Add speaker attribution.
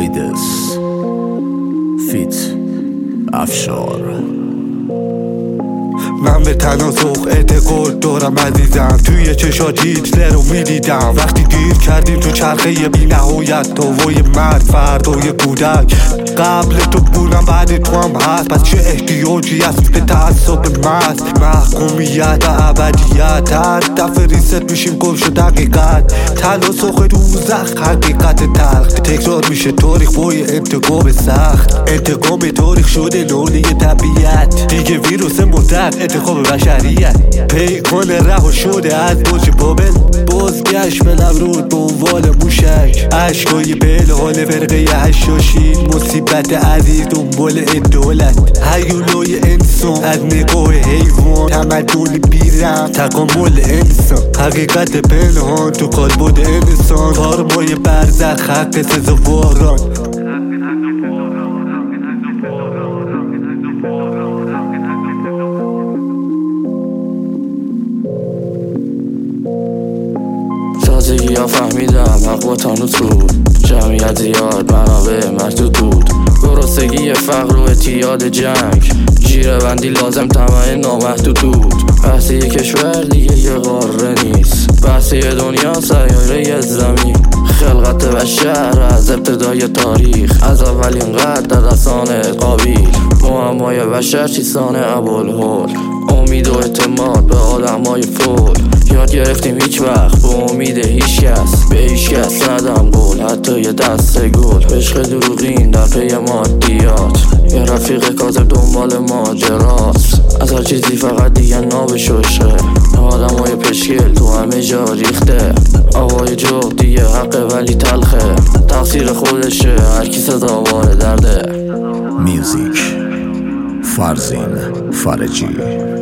Speaker 1: لیدس فیت افشار.
Speaker 2: من به تناسخ اعتقاد دارم عزیزم، توی چشات هیتلر رو میدیدم. وقتی گیر کردیم تو چرخه بی نهایت، توی مرد فردای کودک. قبل تو بودم بعد تو هم هست، پس چه احتیاجی هست به تعصب مست؟ محکومیت و ابدیت، هر دفعه ریست میشیم گم شد حقیقت. تناسخ دوزخ حقیقت تلخ، تکرار میشه تاریخ بای انتقام سخت. انتقام تاریخ شده ناله طبیعت، دیگه ویروس مطلق انتخاب بشریت. پیکان رها شده از برج بابل، بازگشت به نمرود به عنوان موشک. عشقای بل حال فرقه هشاشین، مصیبت عزیز دنبال عدالت. هیولای انسان از نگاه حیوان، تمدن بیرم تکامل انسان. حقیقت پنهان تو کالبد انسان، کارمای برزخ حق سزاواران.
Speaker 3: تازگی ها فهمیدم حق با تانوت بود، جمعیت زیاد منابع محدود بود. گرسنگی فقر و اعتیاد جنگ، جیره بندی لازم طمع نامحدود بود. بحث یه کشور دیگه یه قاره نیست، بحث یه دنیا سیاره زمین. خلقت بشر از ابتدای تاریخ، از اولین قرن در دستان قابیل. معمای بشر چیستان ابوالهول، امید و اعتماد به آدمای فول. یاد گرفتیم هیچ وقت به امید هیچ کس، به هیچ کس ندم قول حتی یه دسته گل. عشق دروغین در پی مادیات، یه رفیق کاذب دنبال ماجراست. از هر چیزی فقط دیگه نابش عشقه، آدمای پشکل تو همه جا ریخته. آوای جغد دیگه حقه ولی تلخه، تقصیر خودشه هر کی سزاوار درده.
Speaker 1: میوزیک فرزین فرجی.